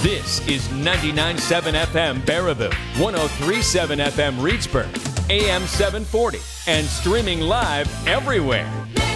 This is 99.7 FM Baraboo, 103.7 FM Reedsburg, AM 740, and streaming live everywhere.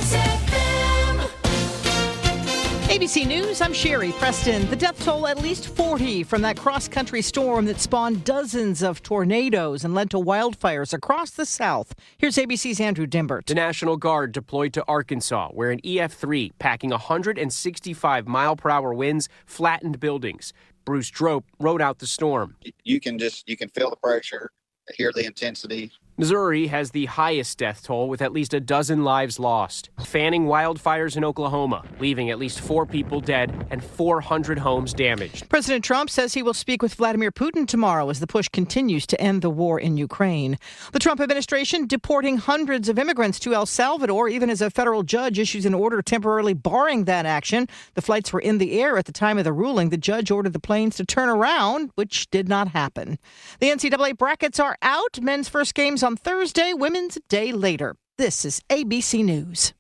ABC News, I'm Sherry Preston. The death toll at least 40 from that cross-country storm that spawned dozens of tornadoes and led to wildfires across the South. Here's ABC's Andrew Dimbert. The National Guard deployed to Arkansas, where an EF3 packing 165-mile-per-hour winds flattened buildings. Bruce Drope rode out the storm. You can feel the pressure, hear the intensity. Missouri has the highest death toll with at least a dozen lives lost. Fanning wildfires in Oklahoma, leaving at least 4 people dead and 400 homes damaged. President Trump says he will speak with Vladimir Putin tomorrow as the push continues to end the war in Ukraine. The Trump administration deporting hundreds of immigrants to El Salvador, even as a federal judge issues an order temporarily barring that action. The flights were in the air at the time of the ruling. The judge ordered the planes to turn around, which did not happen. The NCAA brackets are out. Men's first games on Thursday, women's a day later. This is ABC News.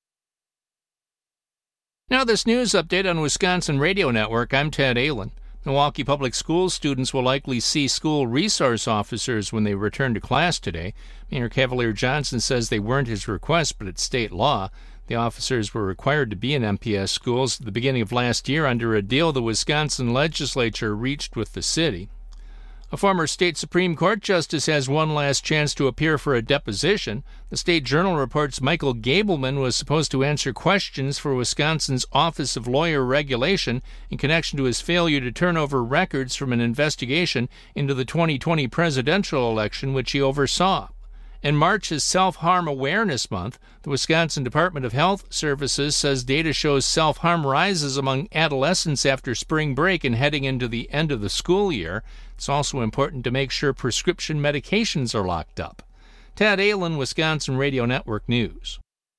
Now this news update on Wisconsin Radio Network. I'm Ted Allen. Milwaukee Public Schools students will likely see school resource officers when they return to class today. Mayor Cavalier Johnson says they weren't his request, but it's state law. The officers were required to be in MPS schools at the beginning of last year under a deal the Wisconsin legislature reached with the city. A former state Supreme Court justice has one last chance to appear for a deposition. The State Journal reports Michael Gableman was supposed to answer questions for Wisconsin's Office of Lawyer Regulation in connection to his failure to turn over records from an investigation into the 2020 presidential election, which he oversaw. And March is Self-Harm Awareness Month. The Wisconsin Department of Health Services says data shows self-harm rises among adolescents after spring break and heading into the end of the school year. It's also important to make sure prescription medications are locked up. Ted Allen, Wisconsin Radio Network News.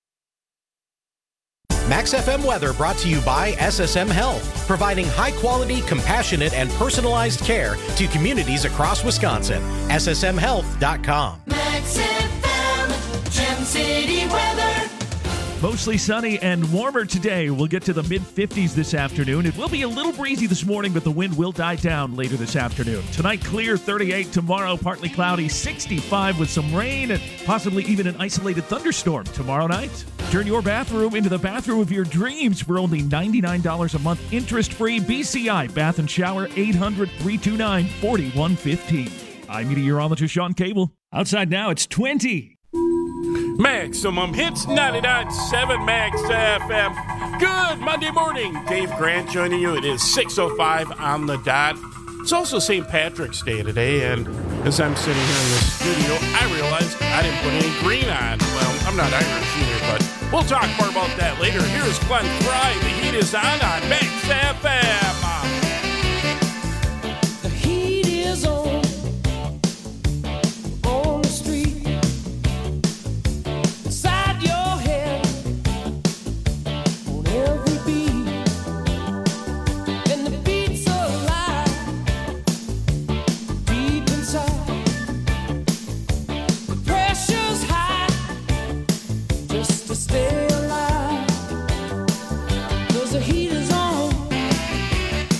Max FM weather brought to you by SSM Health, providing high-quality, compassionate, and personalized care to communities across Wisconsin. SSMHealth.com. Max FM, Gem City weather. Mostly sunny and warmer today. We'll get to the mid-50s this afternoon. It will be a little breezy this morning, but the wind will die down later this afternoon. Tonight, clear, 38. Tomorrow, partly cloudy, 65 with some rain and possibly even an isolated thunderstorm tomorrow night. Turn your bathroom into the bathroom of your dreams for only $99 a month, interest-free. BCI Bath and Shower, 800-329-4115. I'm meteorologist Sean Cable. Outside now, it's 20. Maximum Hits 99.7 Max FM. Good Monday morning. Dave Grant joining you. It is 6:05 on the dot. It's also St. Patrick's Day today, and as I'm sitting here in the studio, I realized I didn't put any green on. Well, I'm not Irish either, but we'll talk more about that later. Here's Glenn Fry. The heat is on Max FM. The heat is on the street. Inside your head, on every beat. And the beat's alive, deep inside. The pressure's high, just to stay alive. 'Cause the heat is on.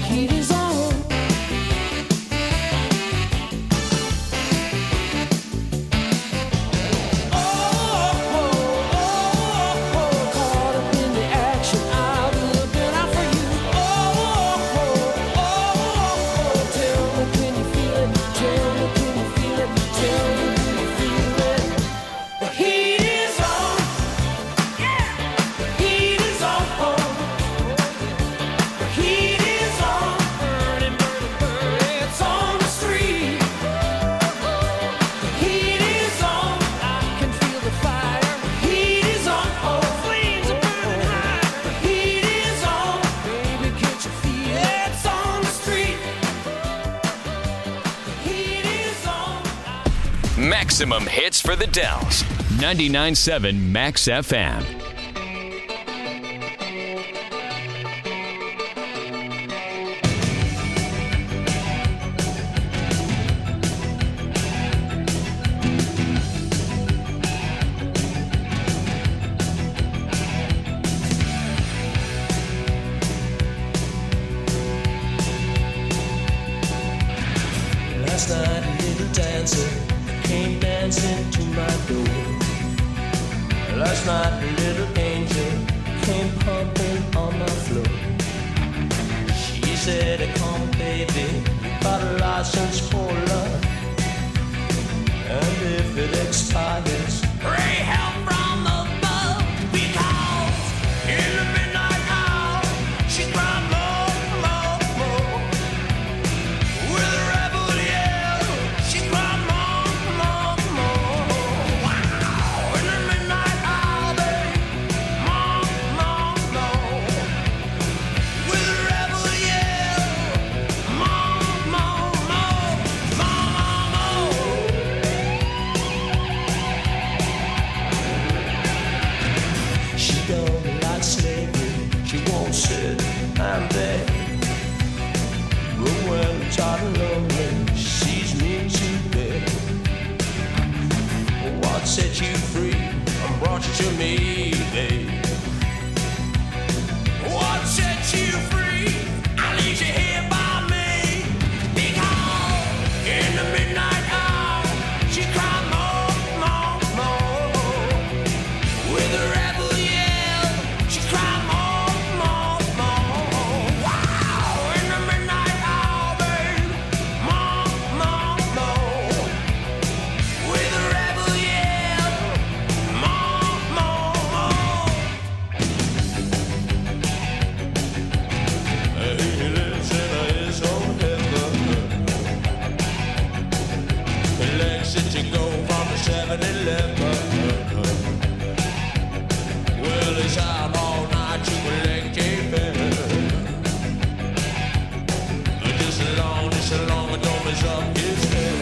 heat is on. Caught up in the action, I'll be looking out for you. Tell me, can you feel it? Tell me, can you feel it? Tell me, can you feel it? The heat is on. Yeah. The heat is on. The heat is on. Burning, burning, burning. It's on the street. The heat is on. I can feel the fire. The heat is on. Flames are burning high. The heat is on. Baby, can't you feel it? It's on the street. The heat is on. Maximum hits for the Dells. 99.7 Max FM. Last night a little dancer came dancing to my door. Last night a little angel came pumping on my floor. She said, come baby, you got a license for love. And if it expires, pray help from above. Because in the midnight hour, she cried more, more, more. With a rebel yell, she cried more, more, more. Wow, in the midnight hour, babe, more, more, more. With a rebel yell, more, more, more, more, more. She don't like slavery, she won't sit and beg. But when I'm tired and lonely, she sees me to bed. What set you free and brought you to me, babe? What set you free? I leave you here by me. Because in the midnight hour, she cried more, more, more. With a rebel yell, she cried more, more, more. Wow, in the midnight hour, babe, more, more, more. With a rebel yell, more, more, more. He lives in his own heaven. He likes it to go from the 7-Eleven. Well, he's out all night to collect a bill. Just as long as don't mess up his head.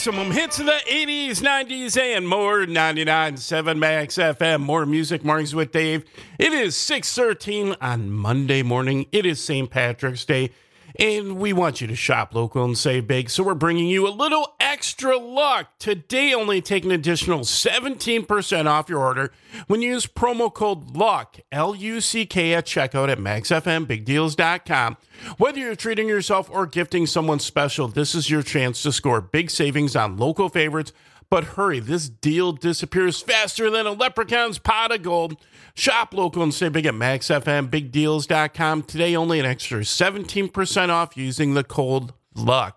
Maximum hits of the 80s, 90s, and more. 99.7 Max FM. More music mornings with Dave. It is 6:13 on Monday morning. It is St. Patrick's Day, and we want you to shop local and save big. So we're bringing you a little extra luck. Today, only take an additional 17% off your order when you use promo code LUCK, L-U-C-K, at checkout at maxfmbigdeals.com. Whether you're treating yourself or gifting someone special, this is your chance to score big savings on local favorites. But hurry, this deal disappears faster than a leprechaun's pot of gold. Shop local and save big at maxfmbigdeals.com. Today, only an extra 17% off using the code LUCK,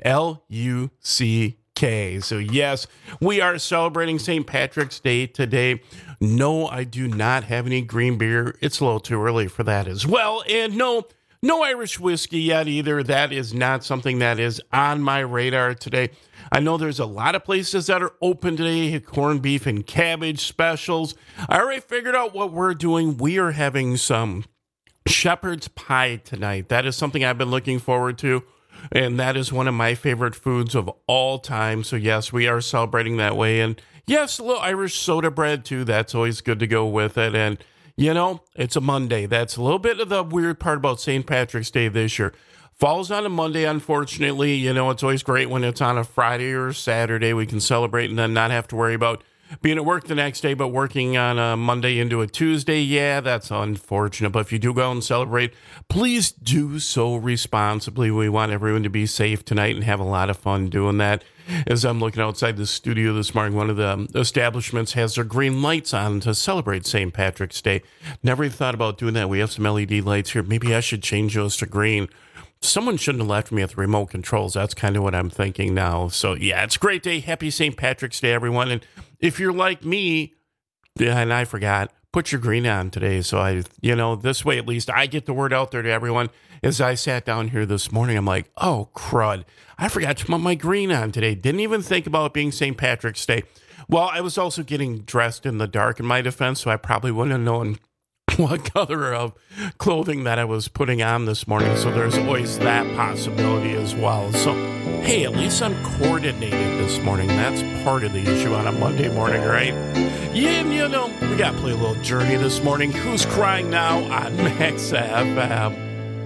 L-U-C-K. So yes, we are celebrating St. Patrick's Day today. No, I do not have any green beer. It's a little too early for that as well. And no Irish whiskey yet either. That is not something that is on my radar today. I know there's a lot of places that are open today, corned beef and cabbage specials. I already figured out what we're doing. We are having some shepherd's pie tonight. That is something I've been looking forward to, and that is one of my favorite foods of all time. So yes, we are celebrating that way. And yes, a little Irish soda bread too. That's always good to go with it. And you know, it's a Monday. That's a little bit of the weird part about St. Patrick's Day this year. Falls on a Monday, unfortunately. You know, it's always great when it's on a Friday or Saturday. We can celebrate and then not have to worry about being at work the next day, but working on a Monday into a Tuesday. Yeah, that's unfortunate. But if you do go and celebrate, please do so responsibly. We want everyone to be safe tonight and have a lot of fun doing that. As I'm looking outside the studio this morning, one of the establishments has their green lights on to celebrate St. Patrick's Day. Never even thought about doing that. We have some LED lights here. Maybe I should change those to green. Someone shouldn't have left me at the remote controls. That's kind of what I'm thinking now. So, yeah, it's a great day. Happy St. Patrick's Day, everyone. And if you're like me, and I forgot, put your green on today. So, this way at least I get the word out there to everyone. As I sat down here this morning, I'm like, oh, crud. I forgot to put my green on today. Didn't even think about it being St. Patrick's Day. Well, I was also getting dressed in the dark in my defense, so I probably wouldn't have known what color of clothing that I was putting on this morning. So there's always that possibility as well. So, hey, at least I'm coordinated this morning. That's part of the issue on a Monday morning, right? Yeah, and we got to play a little Journey this morning. Who's Crying Now on Max FM?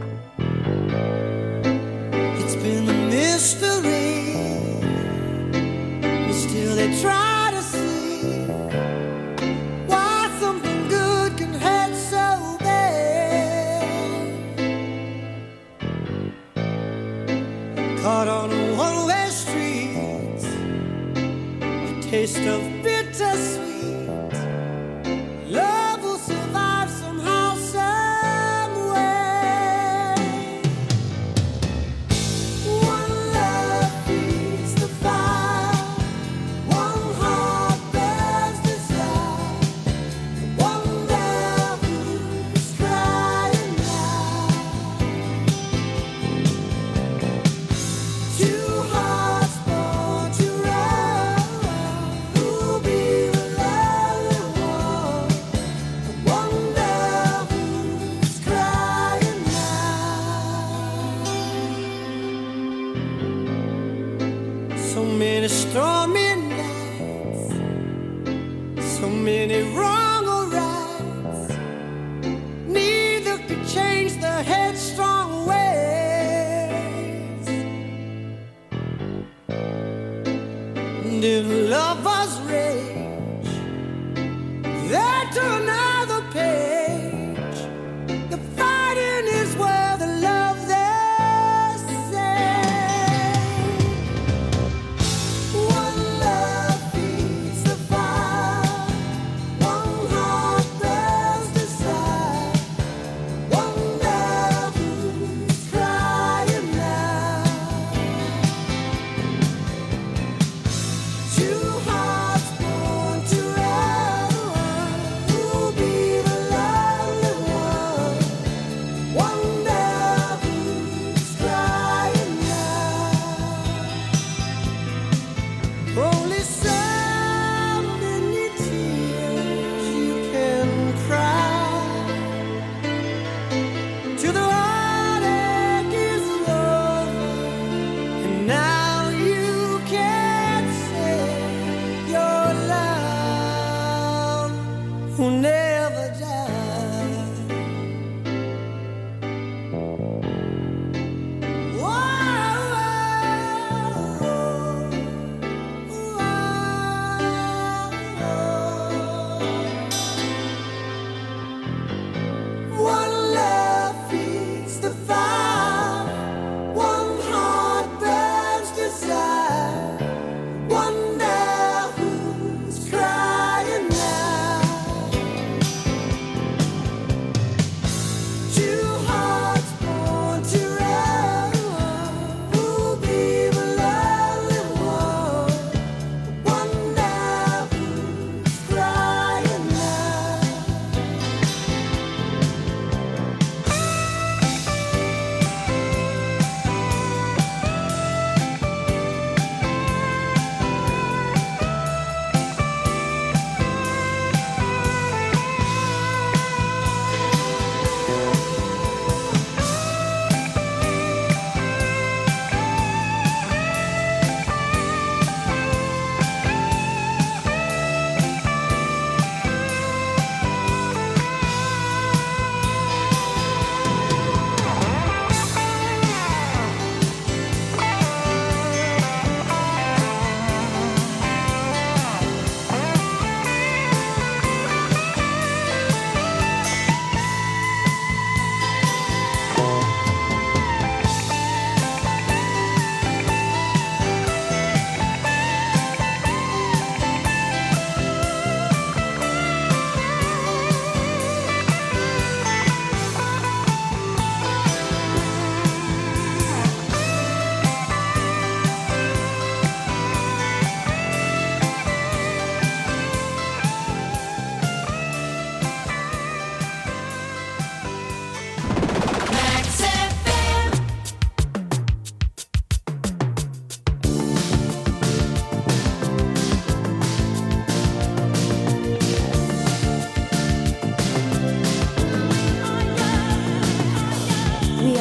It's been a mystery, but still they try to see why something good can hurt so bad. Caught on a one-way street, a taste of bittersweet. Love will survive somehow, some way. One love feeds the fire, one heart bears desire, one love who's crying now. Two hearts born to run, who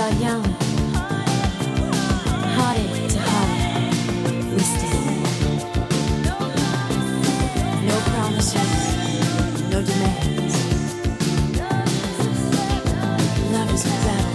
are young, heartache to heartache, we stand. No promises, no demands. Love is a battlefield.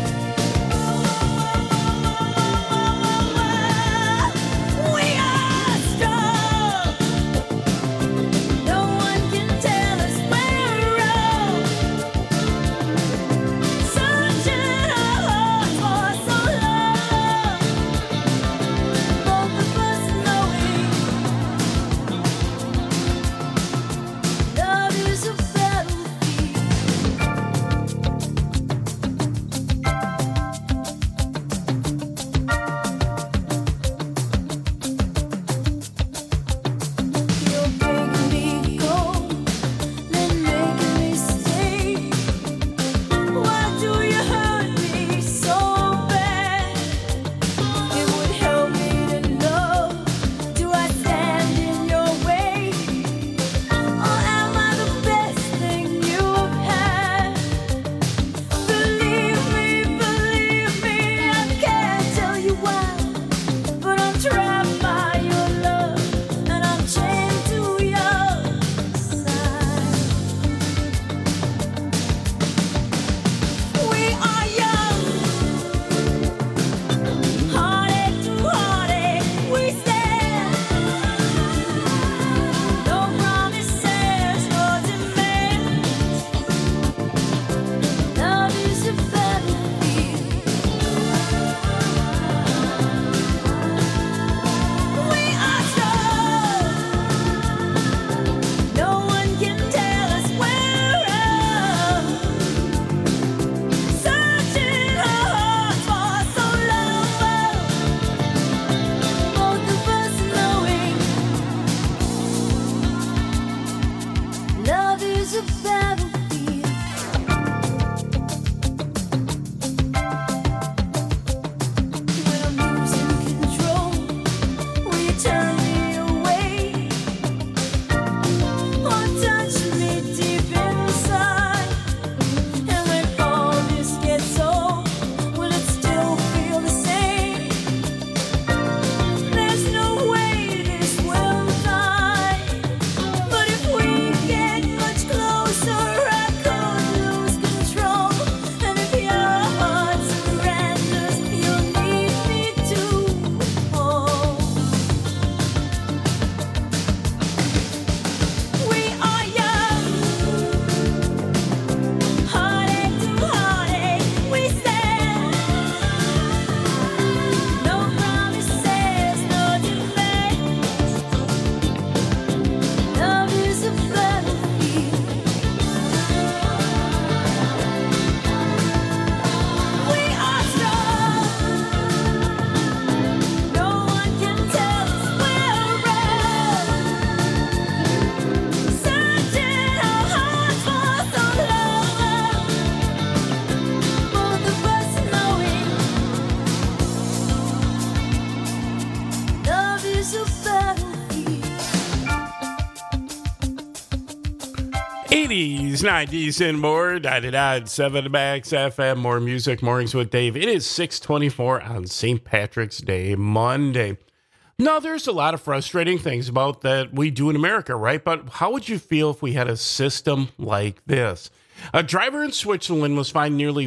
'80s, '90s, and more. 99.7 Max FM. More music, mornings with Dave. It is 6:24 on St. Patrick's Day, Monday. Now, there's a lot of frustrating things about that we do in America, right? But how would you feel if we had a system like this? A driver in Switzerland was fined nearly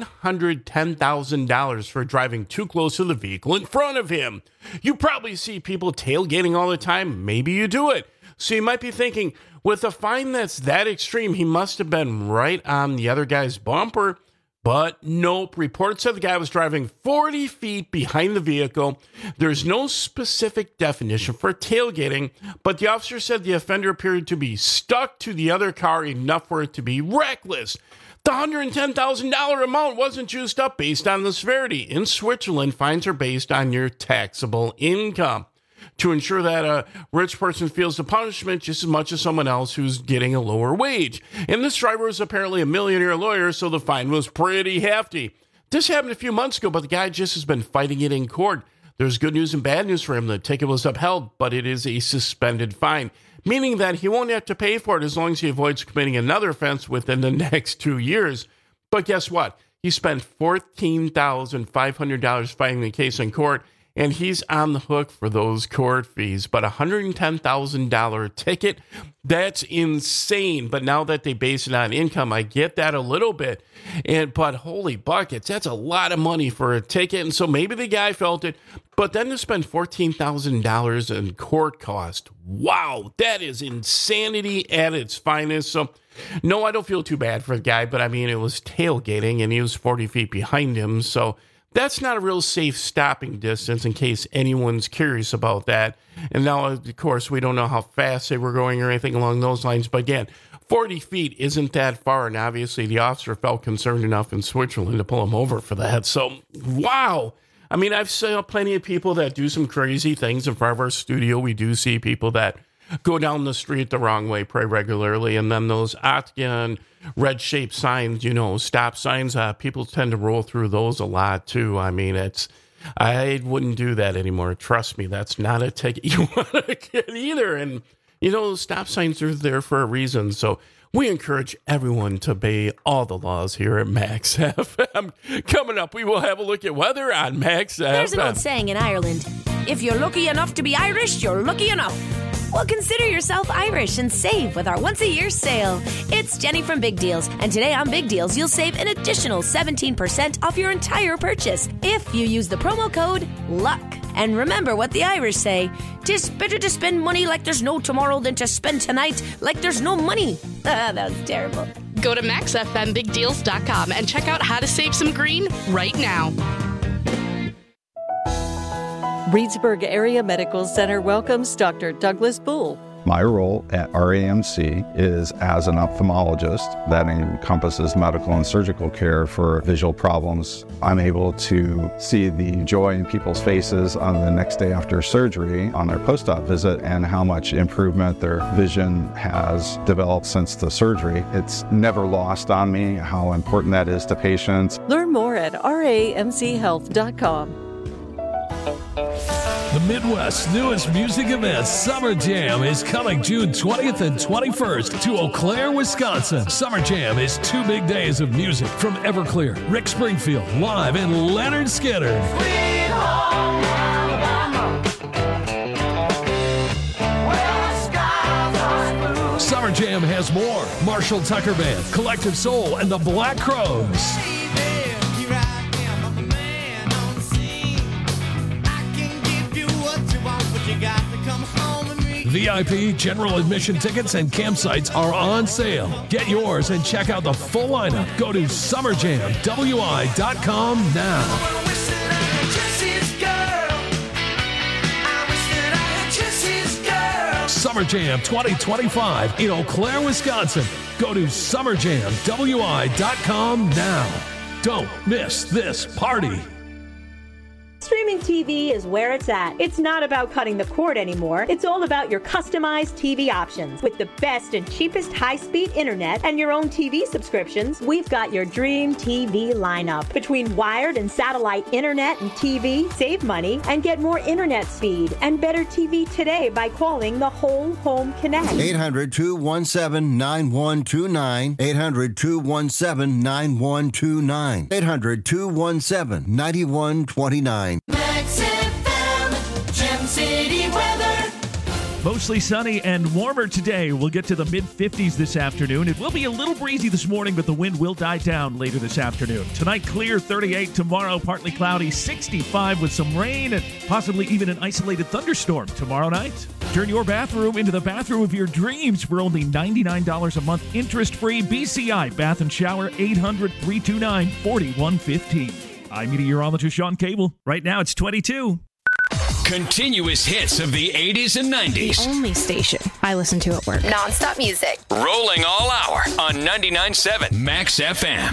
$110,000 for driving too close to the vehicle in front of him. You probably see people tailgating all the time. Maybe you do it. So you might be thinking, with a fine that's that extreme, he must have been right on the other guy's bumper. But nope, reports said the guy was driving 40 feet behind the vehicle. There's no specific definition for tailgating, but the officer said the offender appeared to be stuck to the other car enough for it to be reckless. The $110,000 amount wasn't juiced up based on the severity. In Switzerland, fines are based on your taxable income to ensure that a rich person feels the punishment just as much as someone else who's getting a lower wage. And this driver was apparently a millionaire lawyer, so the fine was pretty hefty. This happened a few months ago, but the guy just has been fighting it in court. There's good news and bad news for him. The ticket was upheld, but it is a suspended fine, meaning that he won't have to pay for it as long as he avoids committing another offense within the next 2 years. But guess what? He spent $14,500 fighting the case in court, and he's on the hook for those court fees. But $110,000 ticket, that's insane. But now that they base it on income, I get that a little bit. But holy buckets, that's a lot of money for a ticket. And so maybe the guy felt it. But then to spend $14,000 in court cost, wow, that is insanity at its finest. So no, I don't feel too bad for the guy. But I mean, it was tailgating, and he was 40 feet behind him. So that's not a real safe stopping distance in case anyone's curious about that. And now, of course, we don't know how fast they were going or anything along those lines. But again, 40 feet isn't that far. And obviously the officer felt concerned enough in Switzerland to pull him over for that. So, wow. I mean, I've seen plenty of people that do some crazy things in front of our studio. We do see people that go down the street the wrong way pretty regularly. And then those Otkin red-shaped signs, stop signs, people tend to roll through those a lot too. I mean, I wouldn't do that anymore. Trust me, that's not a ticket you want to get either. And, stop signs are there for a reason. So we encourage everyone to obey all the laws here at Max FM. Coming up, we will have a look at weather on Max FM. There's an old saying in Ireland, if you're lucky enough to be Irish, you're lucky enough. Well, consider yourself Irish and save with our once-a-year sale. It's Jenny from Big Deals, and today on Big Deals, you'll save an additional 17% off your entire purchase if you use the promo code LUCK. And remember what the Irish say, 'tis better to spend money like there's no tomorrow than to spend tonight like there's no money. That was terrible. Go to MaxFMBigDeals.com and check out how to save some green right now. Reedsburg Area Medical Center welcomes Dr. Douglas Bull. My role at RAMC is as an ophthalmologist that encompasses medical and surgical care for visual problems. I'm able to see the joy in people's faces on the next day after surgery on their post-op visit and how much improvement their vision has developed since the surgery. It's never lost on me how important that is to patients. Learn more at ramchealth.com. The Midwest's newest music event, Summer Jam, is coming June 20th and 21st to Eau Claire, Wisconsin. Summer Jam is 2 big days of music from Everclear, Rick Springfield, live, and Leonard Skinner. Sweet home Alabama, where the skies are blue. Summer Jam has more. Marshall Tucker Band, Collective Soul, and the Black Crowes. VIP, general admission tickets, and campsites are on sale. Get yours and check out the full lineup. Go to summerjamwi.com now. Summer Jam 2025 in Eau Claire, Wisconsin. Go to summerjamwi.com now. Don't miss this party. Streaming TV is where it's at. It's not about cutting the cord anymore. It's all about your customized TV options. With the best and cheapest high-speed internet and your own TV subscriptions, we've got your dream TV lineup. Between wired and satellite internet and TV, save money and get more internet speed and better TV today by calling the Whole Home Connect. 800-217-9129. 800-217-9129. 800-217-9129. Max FM, Gem City weather. Mostly sunny and warmer today. We'll get to the mid-50s this afternoon. It will be a little breezy this morning, but the wind will die down later this afternoon. Tonight, clear, 38. Tomorrow, partly cloudy, 65 with some rain and possibly even an isolated thunderstorm tomorrow night. Turn your bathroom into the bathroom of your dreams for only $99 a month, interest-free. BCI Bath and Shower, 800-329-4115. I'm meteorologist Sean Cable. Right now, it's 22. Continuous hits of the 80s and 90s. The only station I listen to at work. Non-stop music. Rolling all hour on 99.7 Max FM.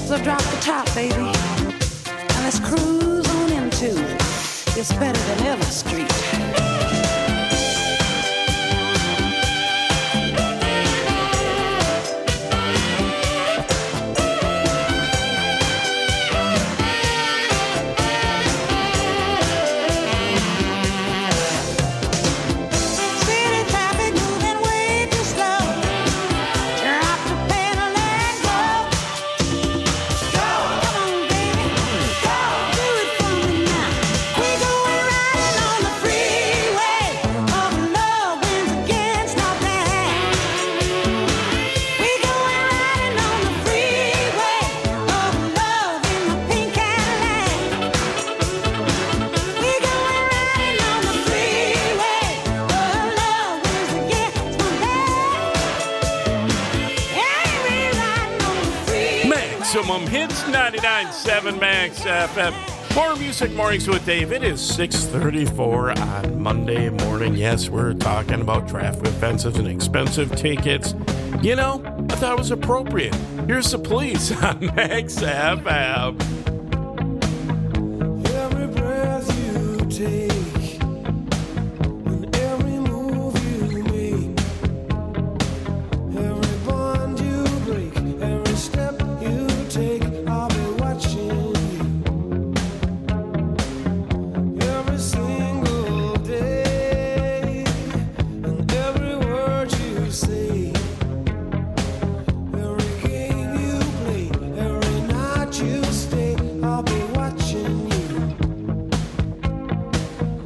So drop the top, baby, and let's cruise on into It's Better Than Ever Street. Maximum Hits 99.7 Max FM. More Music Mornings with Dave. It is 6:34 on Monday morning. Yes, we're talking about traffic offenses and expensive tickets. You know, I thought it was appropriate. Here's the police on Max FM. Every breath you take, and every move you make, every bond you break, every step you take, I'll be watching you. Every single day, and every word you say, every game you play, every night you stay, I'll be watching you.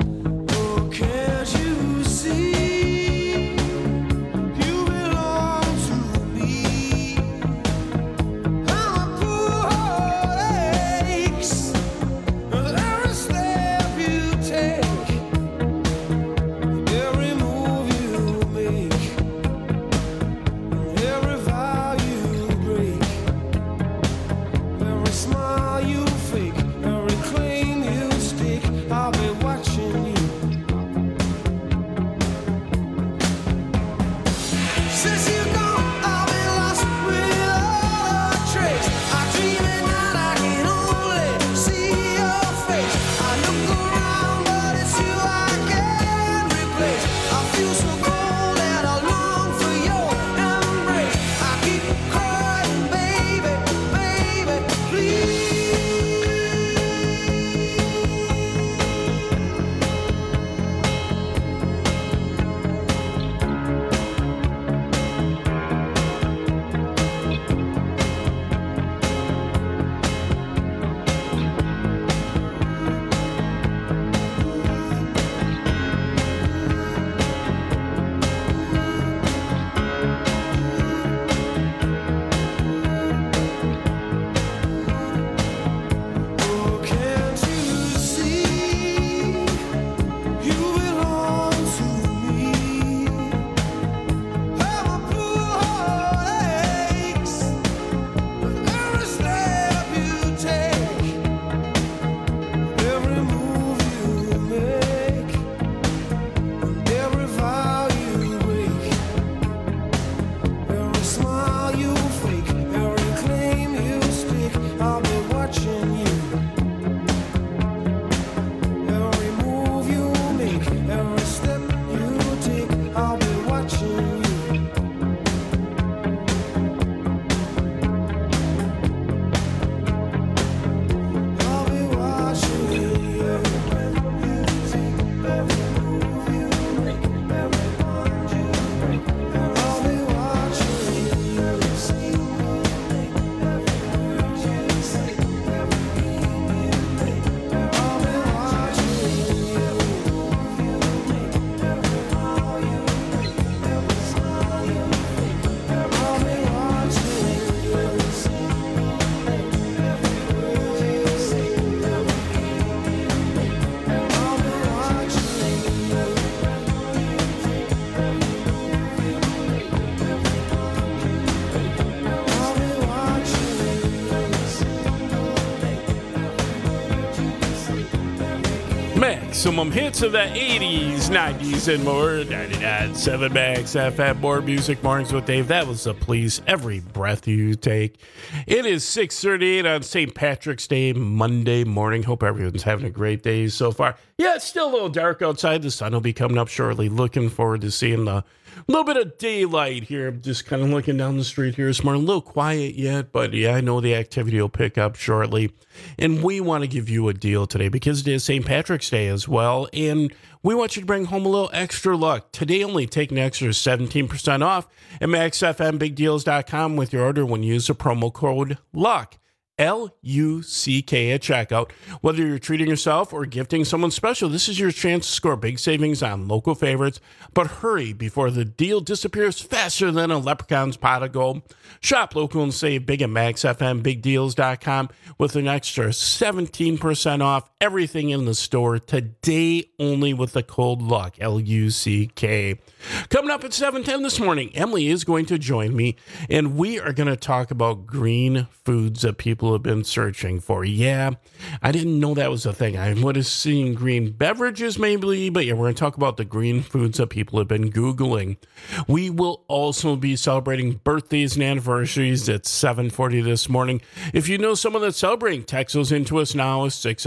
Maximum hits of the 80s, 90s, and more. 99.7 Max FM. More music mornings with Dave. That was the Please Every Breath You Take. It is 6:38 on St. Patrick's Day, Monday morning. Hope everyone's having a great day so far. Yeah, it's still a little dark outside. The sun will be coming up shortly. Looking forward to seeing the little bit of daylight here. I'm just kind of looking down the street here this morning. A little quiet yet, but yeah, I know the activity will pick up shortly. And we want to give you a deal today because it is St. Patrick's Day as well. And we want you to bring home a little extra luck. Today, only take an extra 17% off at MaxFMBigDeals.com with your order when you use the promo code LUCK. L-U-C-K at checkout. Whether you're treating yourself or gifting someone special, this is your chance to score big savings on local favorites. But hurry before the deal disappears faster than a leprechaun's pot of gold. Shop local and save big at MaxFMBigDeals.com with an extra 17% off everything in the store today only with the code LUCK, L-U-C-K. Coming up at 7:10 this morning, Emily is going to join me, and we are going to talk about green foods that people have been searching for. Yeah, I didn't know that was a thing. I would have seen green beverages maybe, but yeah, we're going to talk about the green foods that people have been Googling. We will also be celebrating birthdays and anniversaries at 7:40 this morning. If you know someone that's celebrating, text those into us now,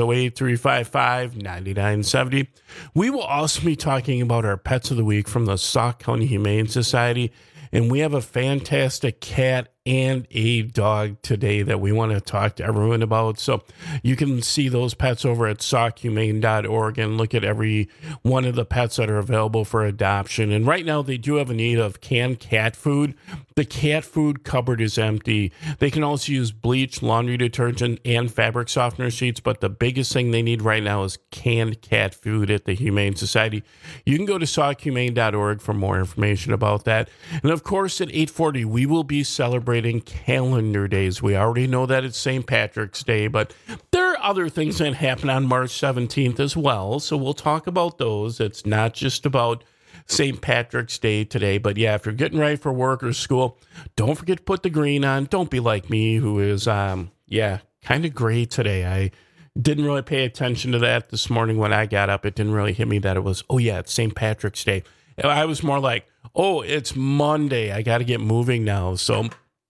608-355-9970. We will also be talking about our pets of the week from the Sauk County Humane Society. And we have a fantastic cat and a dog today that we want to talk to everyone about. So you can see those pets over at saukhumane.org and look at every one of the pets that are available for adoption. And right now they do have a need of canned cat food. The cat food cupboard is empty. They can also use bleach, laundry detergent, and fabric softener sheets. But the biggest thing they need right now is canned cat food at the Humane Society. You can go to saukhumane.org for more information about that. And of course, at 8:40, we will be celebrating calendar days. We already know that it's St. Patrick's Day, but there are other things that happen on March 17th as well. So we'll talk about those. It's not just about St. Patrick's Day today, but yeah, if you're getting ready for work or school, don't forget to put the green on. Don't be like me, who is, kind of gray today. I didn't really pay attention to that this morning when I got up. It didn't really hit me that it was, it's St. Patrick's Day. I was more like, it's Monday. I got to get moving now. So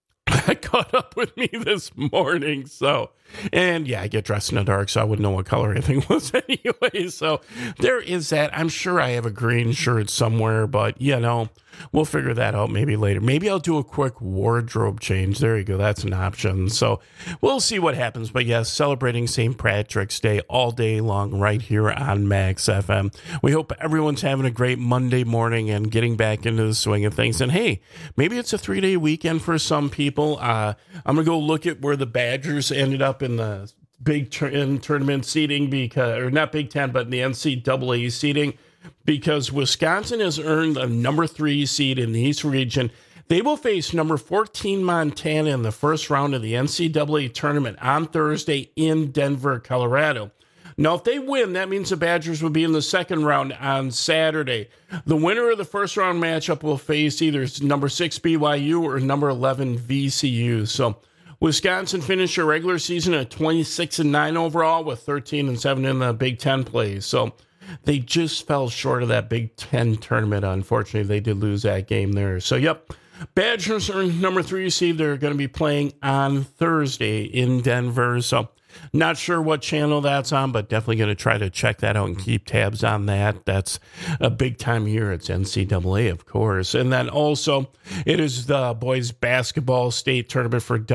I caught up with me this morning. So, and yeah, I get dressed in the dark, so I wouldn't know what color anything was anyway. So there is that. I'm sure I have a green shirt somewhere, but we'll figure that out maybe later. Maybe I'll do a quick wardrobe change. There you go. That's an option. So we'll see what happens. But yes, celebrating St. Patrick's Day all day long right here on Max FM. We hope everyone's having a great Monday morning and getting back into the swing of things. And hey, maybe it's a 3-day weekend for some people. I'm going to go look at where the Badgers ended up in the Big Ten tournament seating or not Big Ten, but in the NCAA seating, because Wisconsin has earned a number 3 seed in the East region. They will face number 14 Montana in the first round of the NCAA tournament on Thursday in Denver, Colorado. Now, if they win, that means the Badgers will be in the second round on Saturday. The winner of the first round matchup will face either number 6 BYU or number 11 VCU. So Wisconsin finished their regular season at 26-9 overall with 13-7 in the Big Ten play. So they just fell short of that Big Ten tournament. Unfortunately, they did lose that game there. So, Badgers are number 3 seed. They're going to be playing on Thursday in Denver. So, not sure what channel that's on, but definitely going to try to check that out and keep tabs on that. That's a big time year. It's NCAA, of course. And then also, it is the boys basketball state tournament for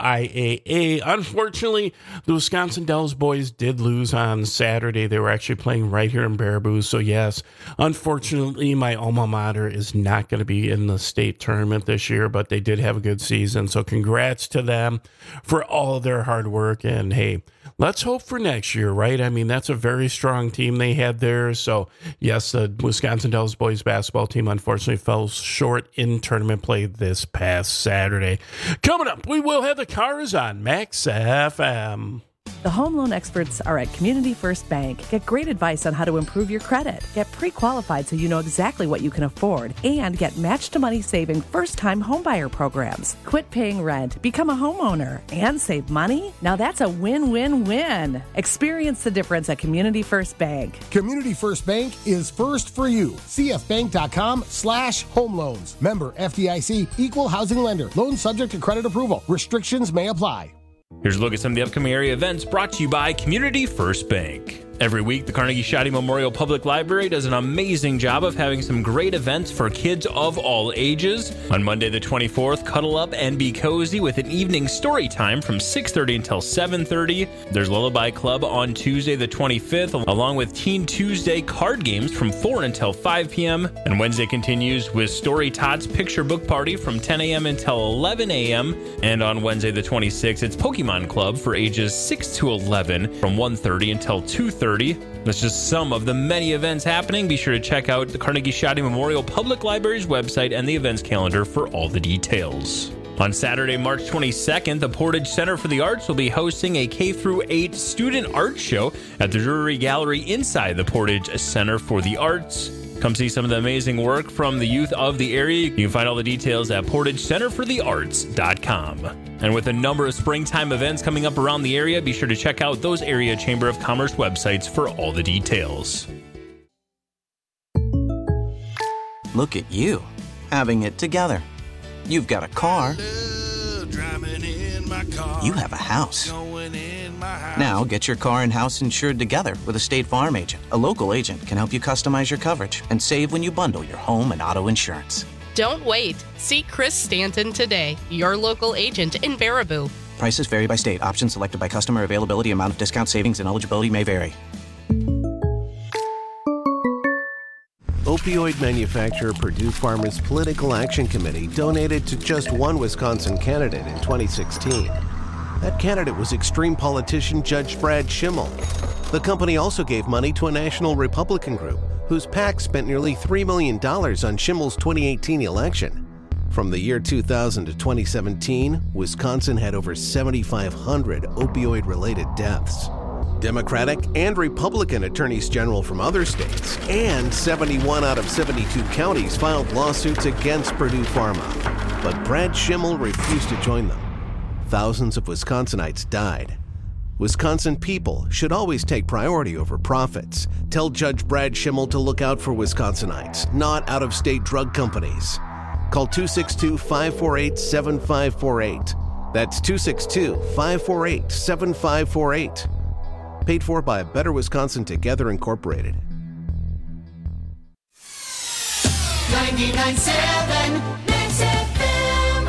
WIAA. Unfortunately, the Wisconsin Dells boys did lose on Saturday. They were actually playing right here in Baraboo. So yes, unfortunately, my alma mater is not going to be in the state tournament this year, but they did have a good season. So congrats to them for all of their hard work. And hey, let's hope for next year, right? I mean, that's a very strong team they had there. So, yes, the Wisconsin Dells boys basketball team unfortunately fell short in tournament play this past Saturday. Coming up, we will have the Cars on Max FM. The home loan experts are at Community First Bank. Get great advice on how to improve your credit. Get pre-qualified so you know exactly what you can afford. And get match-to-money saving first-time homebuyer programs. Quit paying rent, become a homeowner, and save money? Now that's a win-win-win. Experience the difference at Community First Bank. Community First Bank is first for you. cfbank.com/home loans. Member FDIC, equal housing lender. Loan subject to credit approval. Restrictions may apply. Here's a look at some of the upcoming area events brought to you by Community First Bank. Every week, the Carnegie Shaddy Memorial Public Library does an amazing job of having some great events for kids of all ages. On Monday the 24th, cuddle up and be cozy with an evening story time from 6:30 until 7:30. There's Lullaby Club on Tuesday the 25th, along with Teen Tuesday card games from 4 until 5 p.m. And Wednesday continues with Story Tots Picture Book Party from 10 a.m. until 11 a.m. And on Wednesday the 26th, it's Pokemon Club for ages 6 to 11 from 1:30 until 2:30. That's just some of the many events happening. Be sure to check out the Carnegie Shaddy Memorial Public Library's website and the events calendar for all the details. On Saturday, March 22nd, the Portage Center for the Arts will be hosting a K-8 student art show at the Drury Gallery inside the Portage Center for the Arts. Come see some of the amazing work from the youth of the area. You can find all the details at portagecenterforthearts.com. And with a number of springtime events coming up around the area, be sure to check out those area Chamber of Commerce websites for all the details. Look at you, having it together. You've got a car. You have a house. Now get your car and house insured together with a State Farm agent. A local agent can help you customize your coverage and save when you bundle your home and auto insurance. Don't wait. See Chris Stanton today, your local agent in Baraboo. Prices vary by state. Options selected by customer. Availability, amount of discount, savings, and eligibility may vary. Opioid manufacturer Purdue Pharma's Political Action Committee donated to just one Wisconsin candidate in 2016. That candidate was extreme politician Judge Brad Schimmel. The company also gave money to a national Republican group whose PAC spent nearly $3 million on Schimmel's 2018 election. From the year 2000 to 2017, Wisconsin had over 7,500 opioid-related deaths. Democratic and Republican attorneys general from other states and 71 out of 72 counties filed lawsuits against Purdue Pharma. But Brad Schimmel refused to join them. Thousands of Wisconsinites died. Wisconsin people should always take priority over profits. Tell Judge Brad Schimmel to look out for Wisconsinites, not out-of-state drug companies. Call 262-548-7548. That's 262-548-7548. Paid for by Better Wisconsin Together Incorporated. 99.7 Mix FM.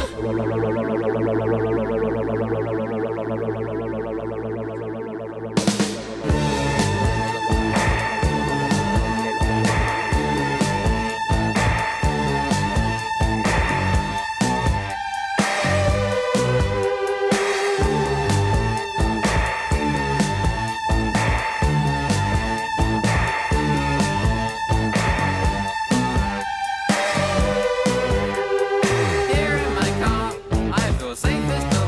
Here in my car, I feel safest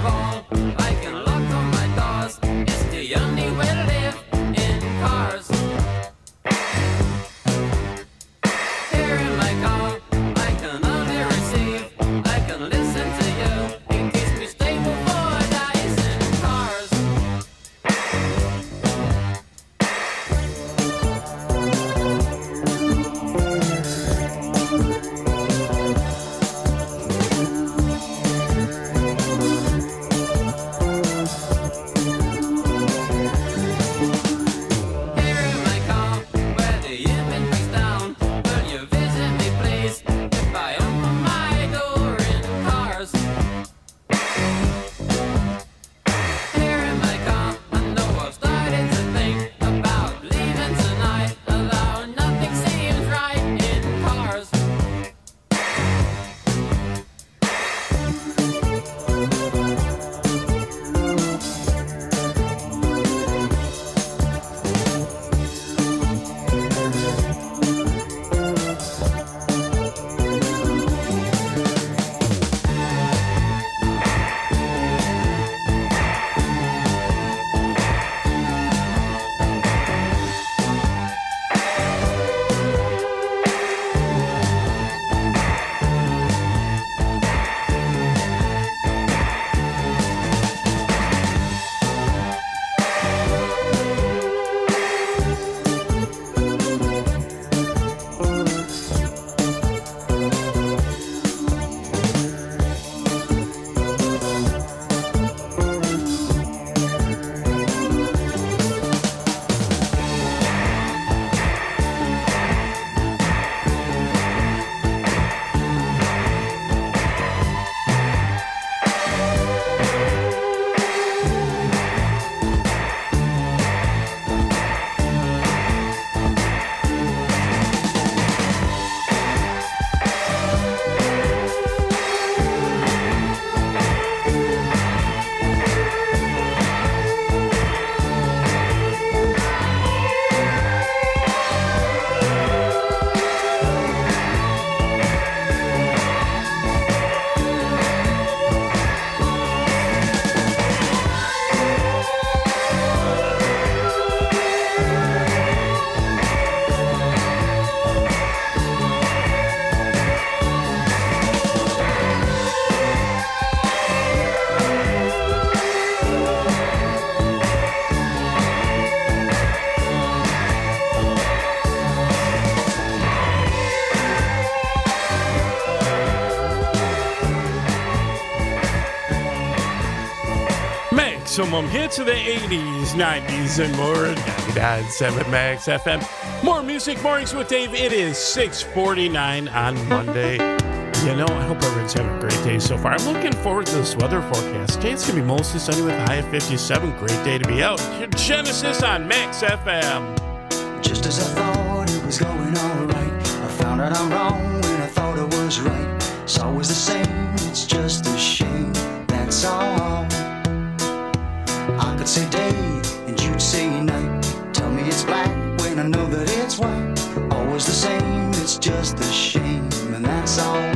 Maximum hits of the 80s, 90s, and more. 99.7 Max FM. More music mornings with Dave. It is 6:49 on Monday. You know, I hope everyone's having a great day so far. I'm looking forward to this weather forecast. Today it's going to be mostly sunny with a high of 57. Great day to be out. Genesis on Max FM. Just as I thought it was going all right, I found out I'm wrong when I thought I was right. It's always the same, it's just a shame, that's all. I could say day and you'd say night. Tell me it's black when I know that it's white. Always the same, it's just a shame, and that's all.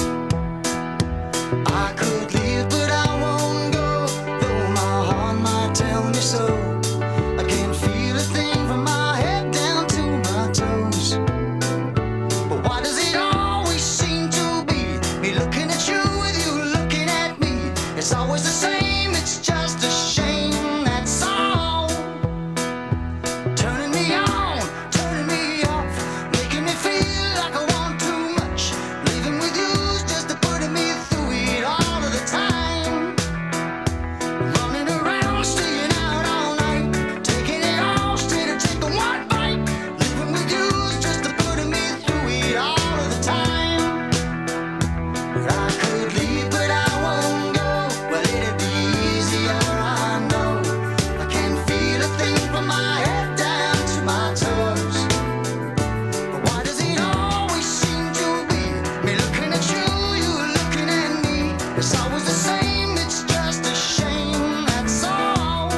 I could leave but I won't go, though my heart might tell me so. I can't feel a thing from my head down to my toes. But why does it always seem to be me looking at you with you looking at me? It's always the same, it's just a shame, that's all. Turning me on, turning me off, making me feel like I want too much. Living with you's just putting me through it all of the time. Running around, staying out all night, taking it all instead of taking one bite. Living with you's just putting me through it all of the time. But I could leave, but I won't go. Well, it'd be easier, I know. I can't feel a thing from my head down to my toes. But why does it always seem to be me looking at you, you looking at me? It's always the same, it's just a shame, that's all.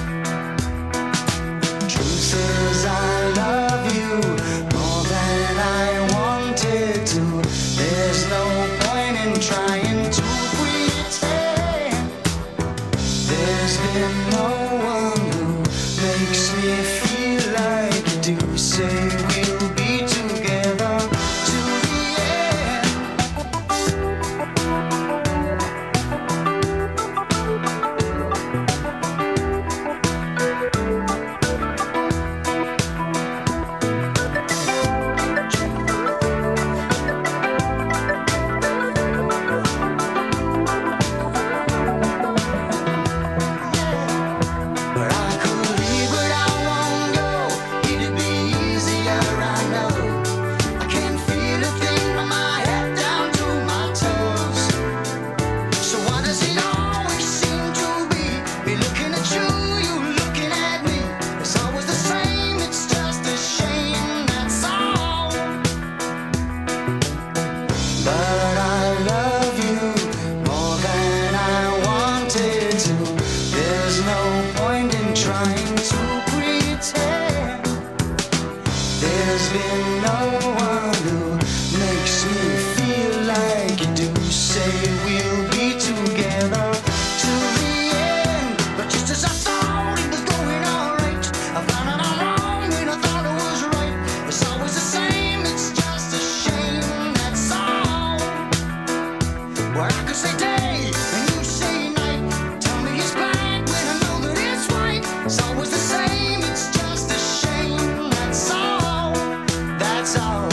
Truth is I love you more than I wanted to. There's no point in trying to pretend. There's been no one who makes me feel like you do. Say we'll be together to the end. But I could leave, but I won't go. It'd be easier, I know. I can't feel a thing from my head down to my toes. So why does it always seem to be me looking at you, you looking at me? It's always the same, it's just a shame, that's all. But I love you more than I wanted to. There's no point in trying to pretend. There's been no one who makes me feel like you do. Say we'll be together to the end. But just as I thought it was going all right, I found out I'm wrong when I thought I was right. It's always the same, it's just a shame, that's all. Well, I could say day and you say night. Tell me it's black when I know that it's white. It's always the same, it's just a shame, that's all. That's all.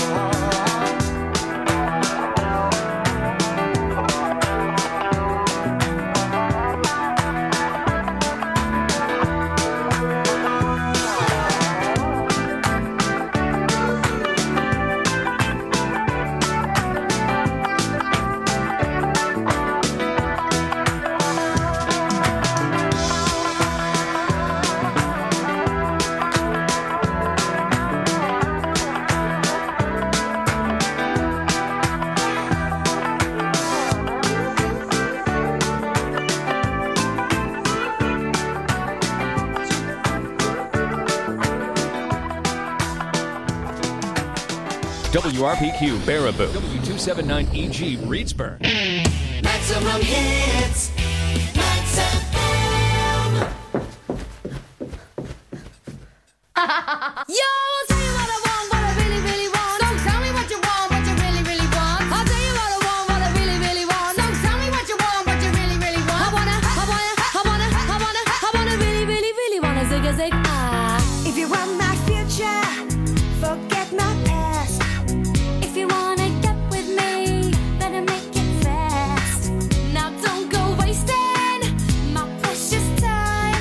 WRPQ Baraboo, W279EG Reedsburg. Maximum hits. Max FM. Yo, I'll tell you what I want, what I really, really want. So tell me what you want, what you really, really want. I'll tell you what I want, what I really, really want. So tell me what you want, what you really, really want. I wanna really, really, really wanna zig a zig. If you want my future, forget my past. If you wanna get with me, better make it fast. Now don't go wasting my precious time.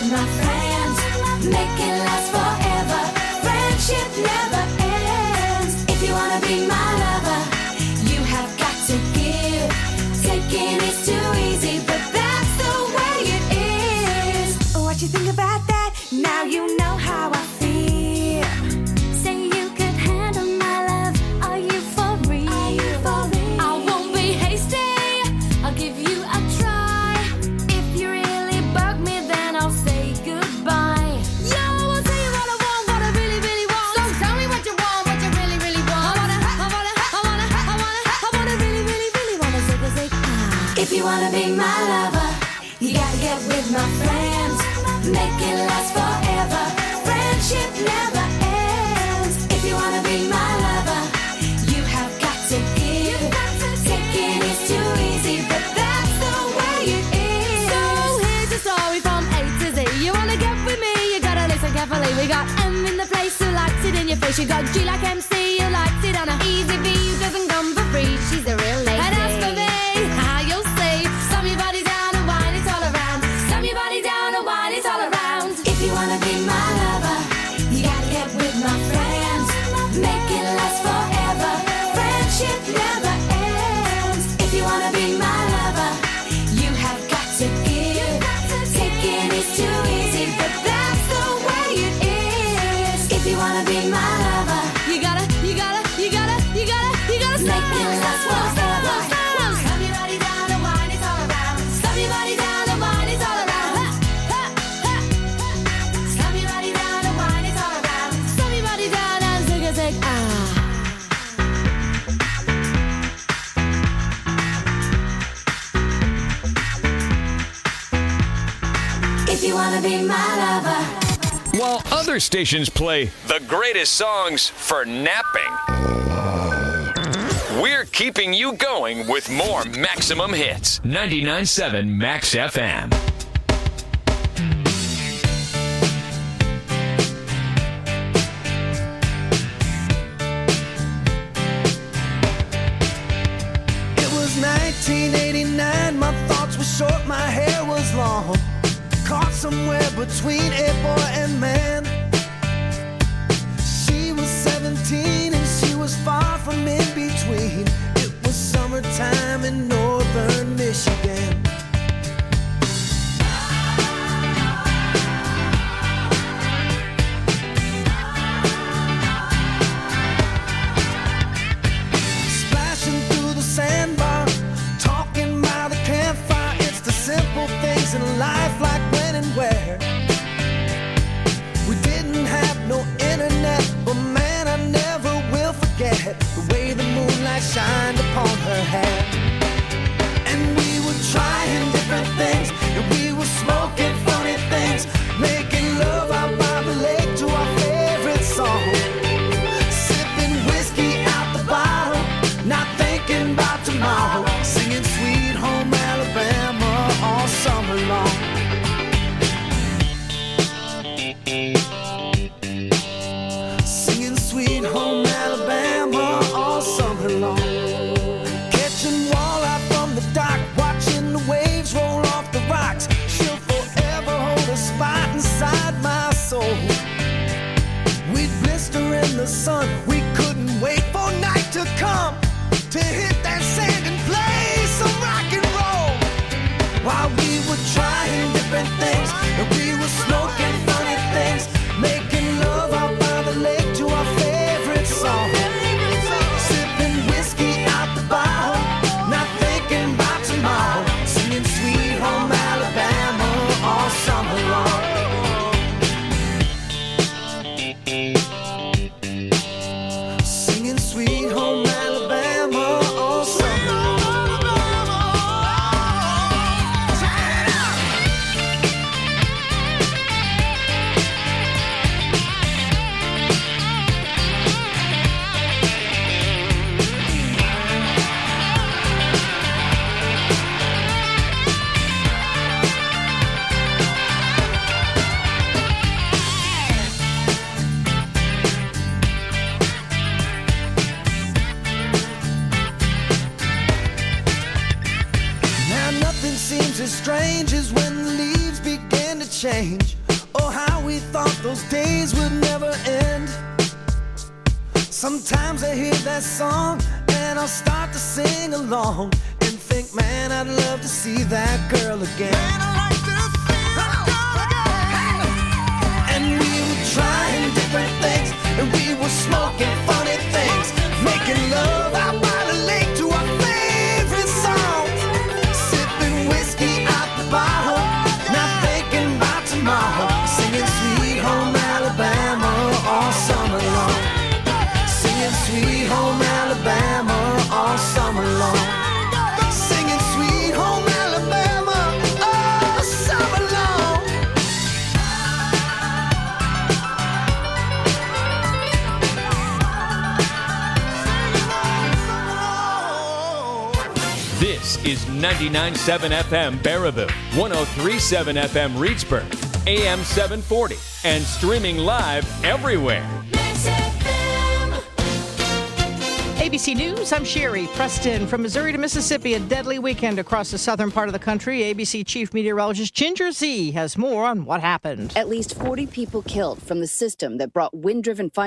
with my friends. Make it last forever. Friendship never ends. If you wanna be my lover, you have got to give. Taking is too easy, but that's the way it is. What you think about that? Now you know how I feel. Say you could handle my love. Are you for real? I won't be hasty. I'll give you a try. If you really bug me, then I'll say goodbye. Yo, I'll tell you what I want, what I really, really want. So tell me what you want, what you really, really want. I wanna really, really, really wanna zig. If you wanna be my lover, you gotta get with my friends. Make it last forever. Friendship never ends. If you wanna be my lover, you have got to give. Taking is too easy, but that's the way it is. So here's a story from A to Z. You wanna get with me, you gotta listen carefully. We got M in the place who likes it in your face. You got G like MC, who likes it on a easy V, who doesn't come for free. She's a real lady. And as for me, how you'll see, slam your body down and wine it all around. Slam your body down and wine it all around. If you wanna be my lover, you gotta get with my friends. Make it last forever. Friendship never ends. If you wanna be my lover, you have got to give. Taking is too easy, but that's the way it is. If you wanna be my lover, you gotta make it last forever. Slam your body down and wine it all around. Slam your body down and wine it all around. Slam your body down and wine it all around. Slam your body down and zig. If you wanna be my lover. While other stations play the greatest songs for napping, we're keeping you going with more maximum hits. 99.7 Max FM. It was 1989, my thoughts were short, my hair was long. Caught somewhere between a boy and man. She was 17 and she was far from in between. It was summertime in northern Michigan. Splashing through the sandbar, talking by the campfire. It's the simple things in life, like when and where. We didn't have no internet, but man, I never will forget the way the moonlight shined upon her hair. And we were trying different things, and we were smoking funny things, making love out by the lake to our favorite song. Sipping whiskey out the bottle, not thinking about tomorrow, singing Sweet Home Alabama all summer long. Singing Sweet Home Alabama all summer long. Catching walleye from the dock, watching the waves roll off the rocks. She'll forever hold a spot inside my soul. We'd blister in the sun, we couldn't wait for night to come to hit that sand and play some rock and roll. While we were trying different things, and we were smoking funny things, making love out by the lake to our favorite song. Sipping whiskey out the bottle, not thinking about tomorrow, singing Sweet Home Alabama all summer long. Singing Sweet Home Alabama all summer long. Now nothing seems as strange as when the leaves begin to change. we thought those days would never end. Sometimes I hear that song and I'll start to sing along and think, man, I'd love to see that girl again. Man, I'd like to see that girl again. And we were trying different things, and we were smoking funny things, making love out by the lake to our favorite songs, sipping whiskey out the bottle, not thinking about tomorrow, singing Sweet Home Alabama all summer long. Sweet Home Alabama all summer long. Singing Sweet Home Alabama all summer long. This is 99.7 FM Baraboo, 103.7 FM Reedsburg, AM 740, and streaming live everywhere. ABC News, I'm Sherry Preston. From Missouri to Mississippi, a deadly weekend across the southern part of the country. ABC Chief Meteorologist Ginger Z has more on what happened. At least 40 people killed from the system that brought wind-driven fire